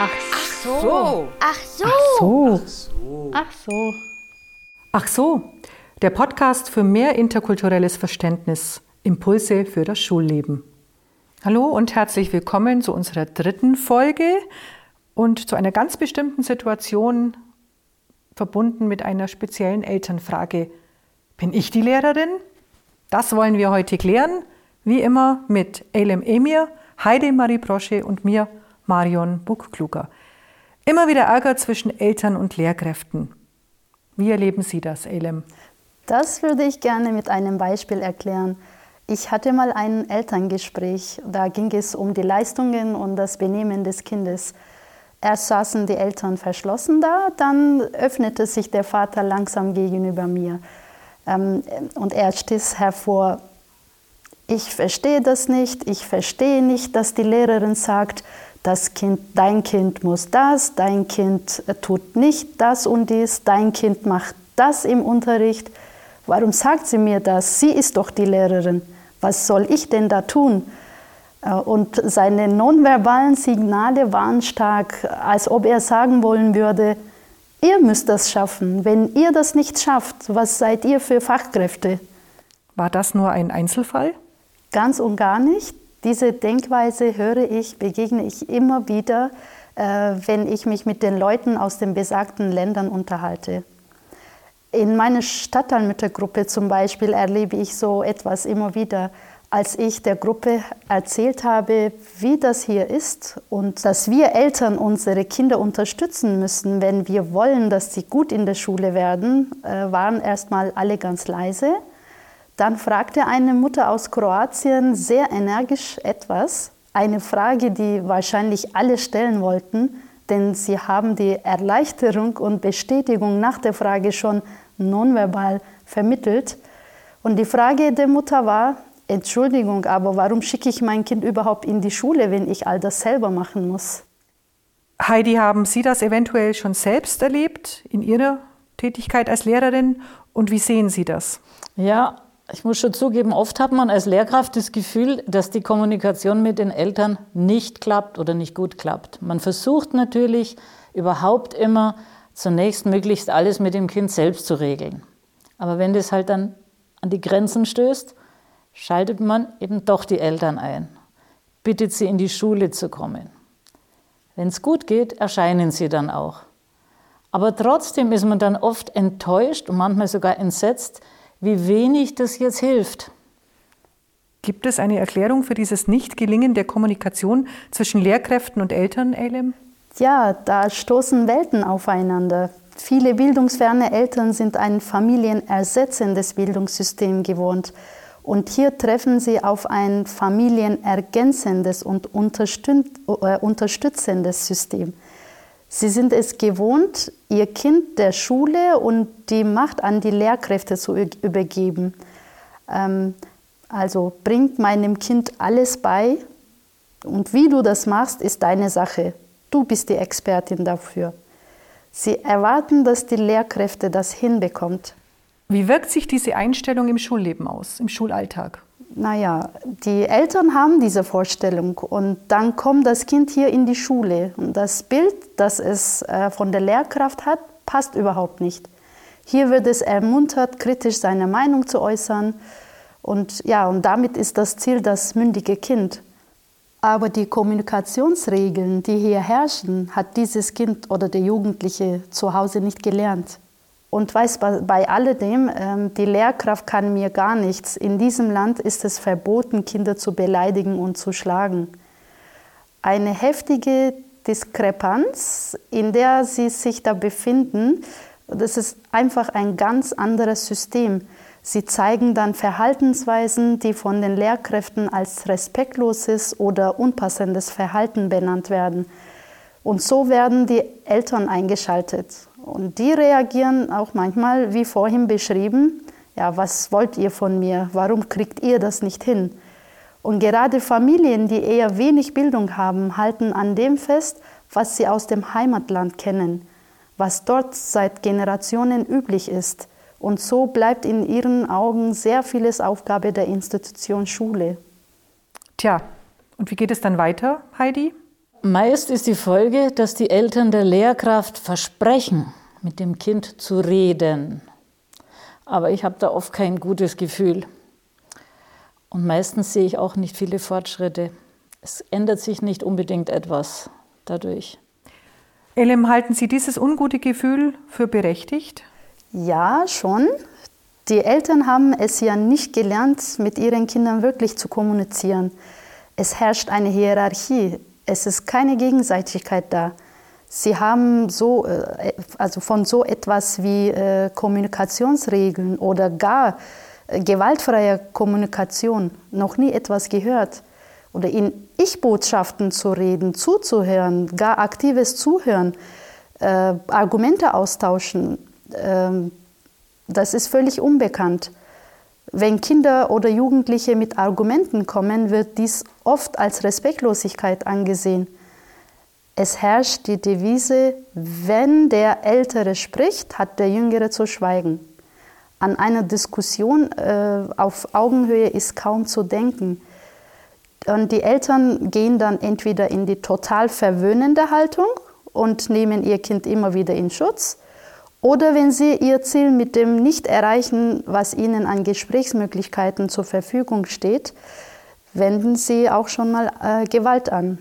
Ach so. Ach so. Ach so. Ach so. Ach so. Ach so, der Podcast für mehr interkulturelles Verständnis. Impulse für das Schulleben. Hallo und herzlich willkommen zu unserer 3. Folge und zu einer ganz bestimmten Situation, verbunden mit einer speziellen Elternfrage. Bin ich die Lehrerin? Das wollen wir heute klären, wie immer mit Eylem Emir, Heidi Marie Brosche und mir, Marion Buck-Kluger. Immer wieder Ärger zwischen Eltern und Lehrkräften. Wie erleben Sie das, Eylem? Das würde ich gerne mit einem Beispiel erklären. Ich hatte mal ein Elterngespräch. Da ging es um die Leistungen und das Benehmen des Kindes. Erst saßen die Eltern verschlossen da, dann öffnete sich der Vater langsam gegenüber mir. Und er stieß hervor: Ich verstehe das nicht. Ich verstehe nicht, dass die Lehrerin sagt, dein Kind muss das, dein Kind tut nicht das und dies, dein Kind macht das im Unterricht. Warum sagt sie mir das? Sie ist doch die Lehrerin. Was soll ich denn da tun? Und seine nonverbalen Signale waren stark, als ob er sagen wollen würde: Ihr müsst das schaffen. Wenn ihr das nicht schafft, was seid ihr für Fachkräfte? War das nur ein Einzelfall? Ganz und gar nicht. Diese Denkweise begegne ich immer wieder, wenn ich mich mit den Leuten aus den besagten Ländern unterhalte. In meiner Stadtteilmüttergruppe zum Beispiel erlebe ich so etwas immer wieder, als ich der Gruppe erzählt habe, wie das hier ist und dass wir Eltern unsere Kinder unterstützen müssen, wenn wir wollen, dass sie gut in der Schule werden, waren erstmal alle ganz leise. Dann fragte eine Mutter aus Kroatien sehr energisch etwas, eine Frage, die wahrscheinlich alle stellen wollten, denn sie haben die Erleichterung und Bestätigung nach der Frage schon nonverbal vermittelt. Und die Frage der Mutter war: Entschuldigung, aber warum schicke ich mein Kind überhaupt in die Schule, wenn ich all das selber machen muss? Heidi, haben Sie das eventuell schon selbst erlebt in Ihrer Tätigkeit als Lehrerin? Und wie sehen Sie das? Ja, ich muss schon zugeben, oft hat man als Lehrkraft das Gefühl, dass die Kommunikation mit den Eltern nicht klappt oder nicht gut klappt. Man versucht natürlich überhaupt immer zunächst möglichst alles mit dem Kind selbst zu regeln. Aber wenn das halt dann an die Grenzen stößt, schaltet man eben doch die Eltern ein, bittet sie in die Schule zu kommen. Wenn es gut geht, erscheinen sie dann auch. Aber trotzdem ist man dann oft enttäuscht und manchmal sogar entsetzt, wie wenig das jetzt hilft. Gibt es eine Erklärung für dieses Nichtgelingen der Kommunikation zwischen Lehrkräften und Eltern, Eylem? Ja, da stoßen Welten aufeinander. Viele bildungsferne Eltern sind ein familienersetzendes Bildungssystem gewohnt. Und hier treffen sie auf ein familienergänzendes und unterstützendes System. Sie sind es gewohnt, ihr Kind der Schule und die Macht an die Lehrkräfte zu übergeben. Also bringt meinem Kind alles bei und wie du das machst, ist deine Sache. Du bist die Expertin dafür. Sie erwarten, dass die Lehrkräfte das hinbekommt. Wie wirkt sich diese Einstellung im Schulleben aus, im Schulalltag? Naja, die Eltern haben diese Vorstellung und dann kommt das Kind hier in die Schule. Und das Bild, das es von der Lehrkraft hat, passt überhaupt nicht. Hier wird es ermuntert, kritisch seine Meinung zu äußern. Und damit ist das Ziel das mündige Kind. Aber die Kommunikationsregeln, die hier herrschen, hat dieses Kind oder der Jugendliche zu Hause nicht gelernt. Und bei alledem, die Lehrkraft kann mir gar nichts. In diesem Land ist es verboten, Kinder zu beleidigen und zu schlagen. Eine heftige Diskrepanz, in der sie sich da befinden, das ist einfach ein ganz anderes System. Sie zeigen dann Verhaltensweisen, die von den Lehrkräften als respektloses oder unpassendes Verhalten benannt werden. Und so werden die Eltern eingeschaltet. Und die reagieren auch manchmal, wie vorhin beschrieben: Ja, was wollt ihr von mir? Warum kriegt ihr das nicht hin? Und gerade Familien, die eher wenig Bildung haben, halten an dem fest, was sie aus dem Heimatland kennen, was dort seit Generationen üblich ist. Und so bleibt in ihren Augen sehr vieles Aufgabe der Institution Schule. Tja, und wie geht es dann weiter, Heidi? Meist ist die Folge, dass die Eltern der Lehrkraft versprechen, mit dem Kind zu reden. Aber ich habe da oft kein gutes Gefühl. Und meistens sehe ich auch nicht viele Fortschritte. Es ändert sich nicht unbedingt etwas dadurch. Elem, halten Sie dieses ungute Gefühl für berechtigt? Ja, schon. Die Eltern haben es ja nicht gelernt, mit ihren Kindern wirklich zu kommunizieren. Es herrscht eine Hierarchie. Es ist keine Gegenseitigkeit da. Sie haben von so etwas wie Kommunikationsregeln oder gar gewaltfreier Kommunikation noch nie etwas gehört. Oder in Ich-Botschaften zu reden, zuzuhören, gar aktives Zuhören, Argumente austauschen, das ist völlig unbekannt. Wenn Kinder oder Jugendliche mit Argumenten kommen, wird dies oft als Respektlosigkeit angesehen. Es herrscht die Devise, wenn der Ältere spricht, hat der Jüngere zu schweigen. An eine Diskussion auf Augenhöhe ist kaum zu denken. Und die Eltern gehen dann entweder in die total verwöhnende Haltung und nehmen ihr Kind immer wieder in Schutz, oder wenn sie ihr Ziel mit dem nicht erreichen, was ihnen an Gesprächsmöglichkeiten zur Verfügung steht, wenden sie auch schon mal Gewalt an.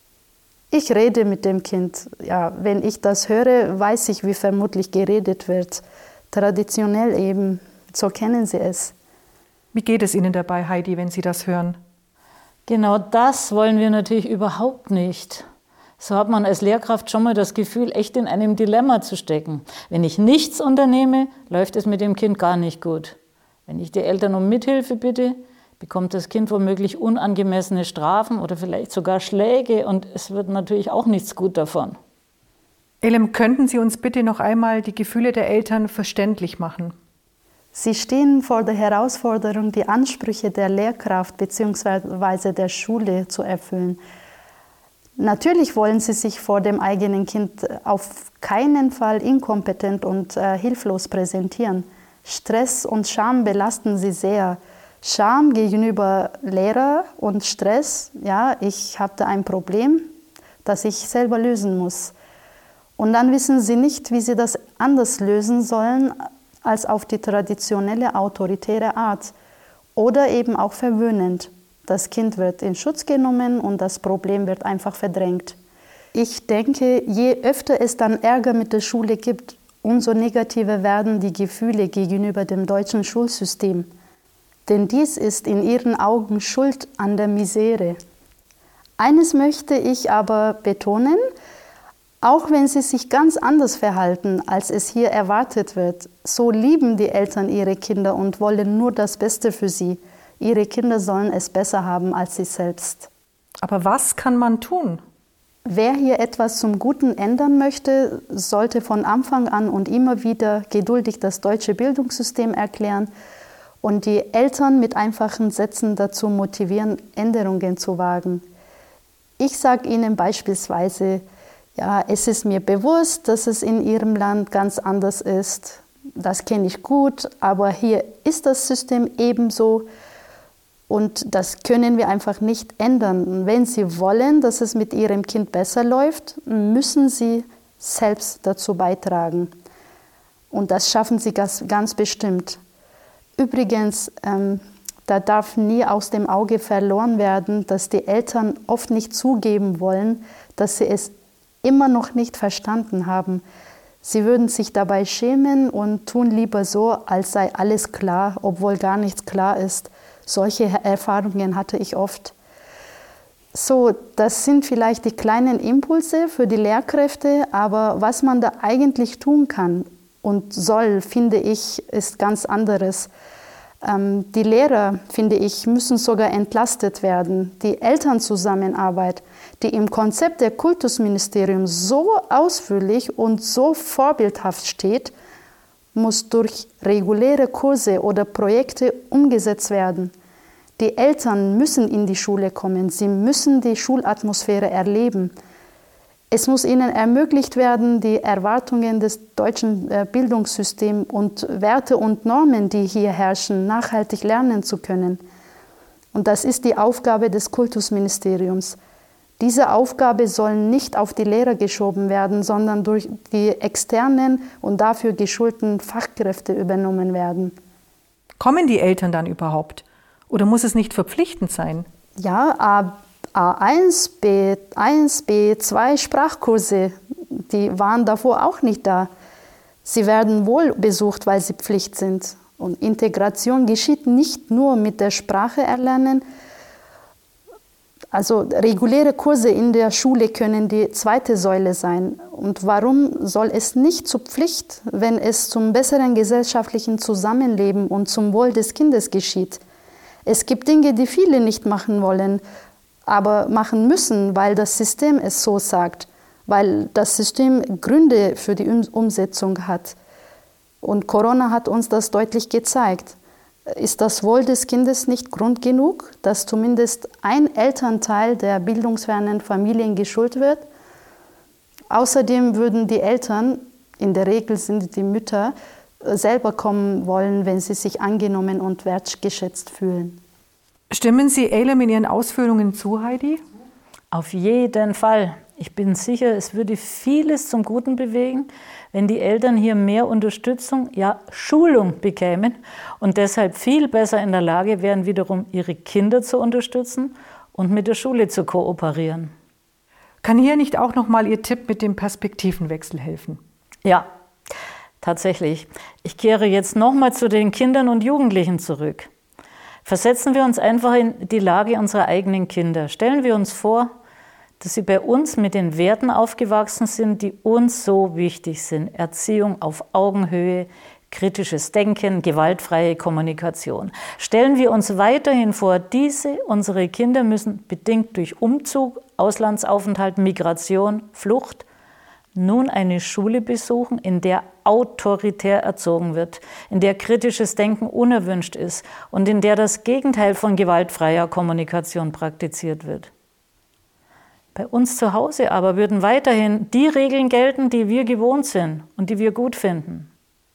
Ich rede mit dem Kind. Ja, wenn ich das höre, weiß ich, wie vermutlich geredet wird. Traditionell eben, so kennen sie es. Wie geht es Ihnen dabei, Heidi, wenn Sie das hören? Genau das wollen wir natürlich überhaupt nicht. So hat man als Lehrkraft schon mal das Gefühl, echt in einem Dilemma zu stecken. Wenn ich nichts unternehme, läuft es mit dem Kind gar nicht gut. Wenn ich die Eltern um Mithilfe bitte, bekommt das Kind womöglich unangemessene Strafen oder vielleicht sogar Schläge und es wird natürlich auch nichts gut davon. Elem, könnten Sie uns bitte noch einmal die Gefühle der Eltern verständlich machen? Sie stehen vor der Herausforderung, die Ansprüche der Lehrkraft bzw. der Schule zu erfüllen. Natürlich wollen sie sich vor dem eigenen Kind auf keinen Fall inkompetent und hilflos präsentieren. Stress und Scham belasten sie sehr. Scham gegenüber Lehrer und Stress, ja, ich habe da ein Problem, das ich selber lösen muss. Und dann wissen sie nicht, wie sie das anders lösen sollen, als auf die traditionelle autoritäre Art oder eben auch verwöhnend. Das Kind wird in Schutz genommen und das Problem wird einfach verdrängt. Ich denke, je öfter es dann Ärger mit der Schule gibt, umso negativer werden die Gefühle gegenüber dem deutschen Schulsystem. Denn dies ist in ihren Augen Schuld an der Misere. Eines möchte ich aber betonen: Auch wenn sie sich ganz anders verhalten, als es hier erwartet wird, so lieben die Eltern ihre Kinder und wollen nur das Beste für sie. Ihre Kinder sollen es besser haben als sie selbst. Aber was kann man tun? Wer hier etwas zum Guten ändern möchte, sollte von Anfang an und immer wieder geduldig das deutsche Bildungssystem erklären und die Eltern mit einfachen Sätzen dazu motivieren, Änderungen zu wagen. Ich sage ihnen beispielsweise: Ja, es ist mir bewusst, dass es in Ihrem Land ganz anders ist. Das kenne ich gut, aber hier ist das System ebenso und das können wir einfach nicht ändern. Und wenn Sie wollen, dass es mit Ihrem Kind besser läuft, müssen Sie selbst dazu beitragen. Und das schaffen Sie ganz bestimmt. Übrigens, da darf nie aus dem Auge verloren werden, dass die Eltern oft nicht zugeben wollen, dass sie es immer noch nicht verstanden haben. Sie würden sich dabei schämen und tun lieber so, als sei alles klar, obwohl gar nichts klar ist. Solche Erfahrungen hatte ich oft. So, das sind vielleicht die kleinen Impulse für die Lehrkräfte, aber was man da eigentlich tun kann und soll, finde ich, ist ganz anderes. Die Lehrer, finde ich, müssen sogar entlastet werden. Die Elternzusammenarbeit, die im Konzept der Kultusministeriums so ausführlich und so vorbildhaft steht, muss durch reguläre Kurse oder Projekte umgesetzt werden. Die Eltern müssen in die Schule kommen, sie müssen die Schulatmosphäre erleben. Es muss ihnen ermöglicht werden, die Erwartungen des deutschen Bildungssystems und Werte und Normen, die hier herrschen, nachhaltig lernen zu können. Und das ist die Aufgabe des Kultusministeriums. Diese Aufgabe soll nicht auf die Lehrer geschoben werden, sondern durch die externen und dafür geschulten Fachkräfte übernommen werden. Kommen die Eltern dann überhaupt? Oder muss es nicht verpflichtend sein? Ja, A1, B1, B2 Sprachkurse, die waren davor auch nicht da. Sie werden wohl besucht, weil sie Pflicht sind. Und Integration geschieht nicht nur mit der Sprache erlernen. Also reguläre Kurse in der Schule können die zweite Säule sein. Und warum soll es nicht zur Pflicht, wenn es zum besseren gesellschaftlichen Zusammenleben und zum Wohl des Kindes geschieht? Es gibt Dinge, die viele nicht machen wollen, aber machen müssen, weil das System es so sagt, weil das System Gründe für die Umsetzung hat. Und Corona hat uns das deutlich gezeigt. Ist das Wohl des Kindes nicht Grund genug, dass zumindest ein Elternteil der bildungsfernen Familien geschult wird? Außerdem würden die Eltern, in der Regel sind die Mütter, selber kommen wollen, wenn sie sich angenommen und wertgeschätzt fühlen. Stimmen Sie Eylem in Ihren Ausführungen zu, Heidi? Auf jeden Fall. Ich bin sicher, es würde vieles zum Guten bewegen, wenn die Eltern hier mehr Unterstützung, ja Schulung bekämen und deshalb viel besser in der Lage wären, wiederum ihre Kinder zu unterstützen und mit der Schule zu kooperieren. Kann hier nicht auch nochmal Ihr Tipp mit dem Perspektivenwechsel helfen? Ja, tatsächlich. Ich kehre jetzt nochmal zu den Kindern und Jugendlichen zurück. Versetzen wir uns einfach in die Lage unserer eigenen Kinder. Stellen wir uns vor, dass sie bei uns mit den Werten aufgewachsen sind, die uns so wichtig sind. Erziehung auf Augenhöhe, kritisches Denken, gewaltfreie Kommunikation. Stellen wir uns weiterhin vor, unsere Kinder müssen bedingt durch Umzug, Auslandsaufenthalt, Migration, Flucht, nun eine Schule besuchen, in der autoritär erzogen wird, in der kritisches Denken unerwünscht ist und in der das Gegenteil von gewaltfreier Kommunikation praktiziert wird. Bei uns zu Hause aber würden weiterhin die Regeln gelten, die wir gewohnt sind und die wir gut finden.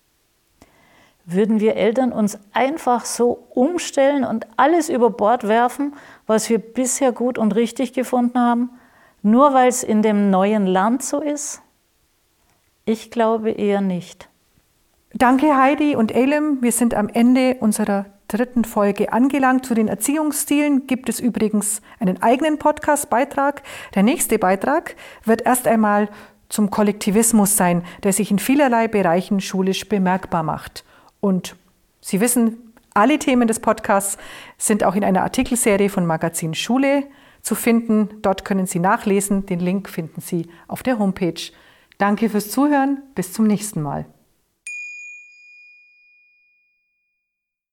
Würden wir Eltern uns einfach so umstellen und alles über Bord werfen, was wir bisher gut und richtig gefunden haben, nur weil es in dem neuen Land so ist? Ich glaube eher nicht. Danke Heidi und Eylem. Wir sind am Ende unserer 3. Folge angelangt. Zu den Erziehungsstilen gibt es übrigens einen eigenen Podcast-Beitrag. Der nächste Beitrag wird erst einmal zum Kollektivismus sein, der sich in vielerlei Bereichen schulisch bemerkbar macht. Und Sie wissen, alle Themen des Podcasts sind auch in einer Artikelserie von Magazin Schule zu finden. Dort können Sie nachlesen. Den Link finden Sie auf der Homepage. Danke fürs Zuhören. Bis zum nächsten Mal.